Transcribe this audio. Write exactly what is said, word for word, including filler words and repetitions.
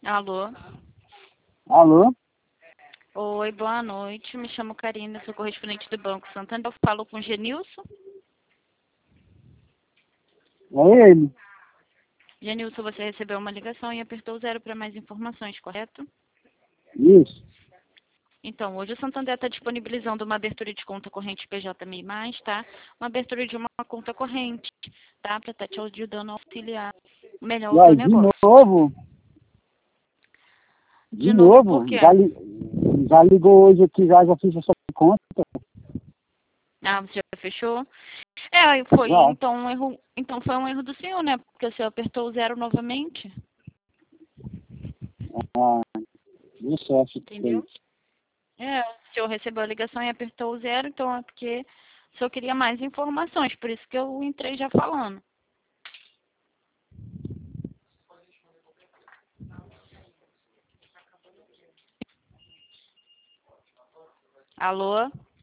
Alô? Alô? Oi, boa noite. Me chamo Karina, sou correspondente do Banco Santander. Eu falo com o Genilson. É ele. Genilson, você recebeu uma ligação e apertou zero para mais informações, correto? Isso. Então, hoje o Santander está disponibilizando uma abertura de conta corrente P J M I mais, tá? Uma abertura de uma conta corrente, tá? Para estar te ajudando a auxiliar melhor E o seu aí, de negócio. novo? De De novo, novo? por quê? Já, li, já ligou hoje aqui, já, já fiz essa conta? Ah, você já fechou? É, aí foi, Já. então, um erro, então foi um erro do senhor, né? Porque o senhor apertou o zero novamente, Ah, deu certo. entendeu? É, o senhor recebeu a ligação e apertou o zero, então é porque o senhor queria mais informações, por isso que eu entrei já falando. Alô?